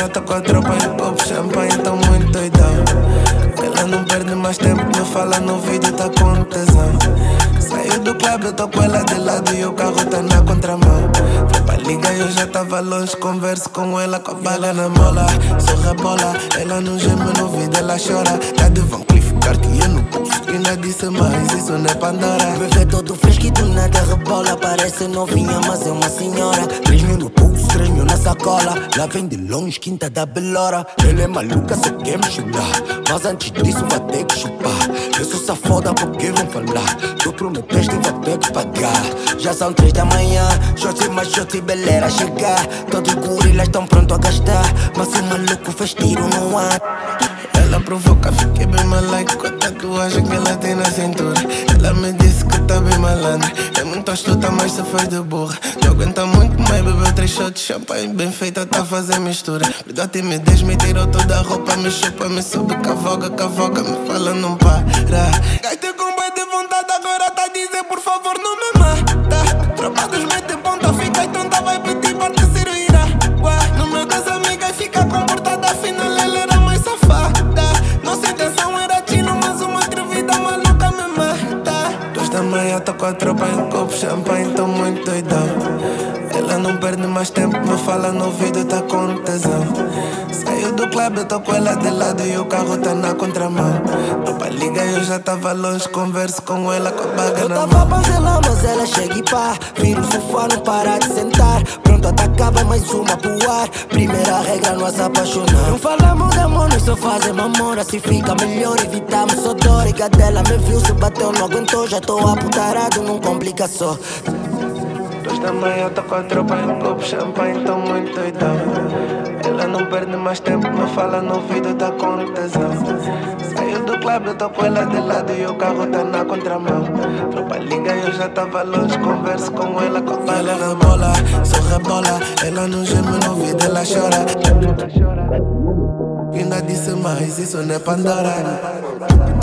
tá com a tropa e copo, champanhe, tão muito doidão. Ela não perde mais tempo, me fala no vídeo, tá com tesão. Saiu do clube, eu tô com ela de lado e o carro tá na contramão. Tropa liga, eu já tava longe, converso com ela com a bala na mola. Sou rebola, ela não geme no vídeo, ela chora. Tá de Van Cleef, Cartier no pulso. Ainda disse mais, isso não é Pandora. Me vê todo fresco e do nada rebola. Parece novinha, mas é uma senhora. 3 mil no pulso, 3 mil na sacola. Lá vem de longe, quinta da Belora. Ela é maluca, só quer me chutar, mas antes disso vai ter que chupar. Eu sou safoda porque vão falar. Tu prometeste e vai ter que pagar. Já são 3 da manhã, shorty mais shorty, belera a chegar. Todos os gorilas estão prontos a gastar, mas o maluco fez tiro no ar. Ela provoca, fiquei bem malaico com a tatuagem que ela tem na cintura. Ela me disse que tá bem malandra. É muito astuta, mas se faz de burra. Não aguenta muito mais, bebeu 3 shots de champanhe. Bem feita, tá a fazer mistura. Perdoa a timidez, me tirou toda a roupa. Me chupa, me sobe, cavoca, me fala, não para. Gastei com bem de vontade, agora tá a dizer por favor não me mata. Tropa dos mete ponta, fica tonta, vai pedir pra te servir. No meio das amigas fica comportada, afinal ela era mais safada. Nossa intenção era tino, mas uma atrevida maluca me mata. 2 da manhã, tô com a tropa em copo, champanhe, tô muito doidão. Ela não perde mais tempo, me fala no vídeo, tá com tesão. Saiu do clube, eu tô com ela de lado e o carro tá na contramão. Tropa liga, eu já tava longe, converso com ela com a baga na mão. Eu tava panzelão, mas ela chega e pá. Vira o sofá, não para de sentar. Pronto, atacava mais uma pro ar. Primeira regra, nós apaixonar. Não falamos de amor, nós só fazemos amor. Assim fica melhor, evitamos só dor. E cadela me viu, se bateu, não aguentou. Já tô aputarado, não complica só. 2 da manhã, tô com a tropa em copo, champanhe, tô muito doidão. Ela não perde mais tempo, me fala no vídeo, tá com tesão. Saiu do clube, eu tô com ela de lado e o carro tá na contramão. Tropa liga, eu já tava longe, converso com ela com a bala na bola. Sou rebola, ela não geme no vídeo, ela chora. Ainda disse mais, isso não é Pandora.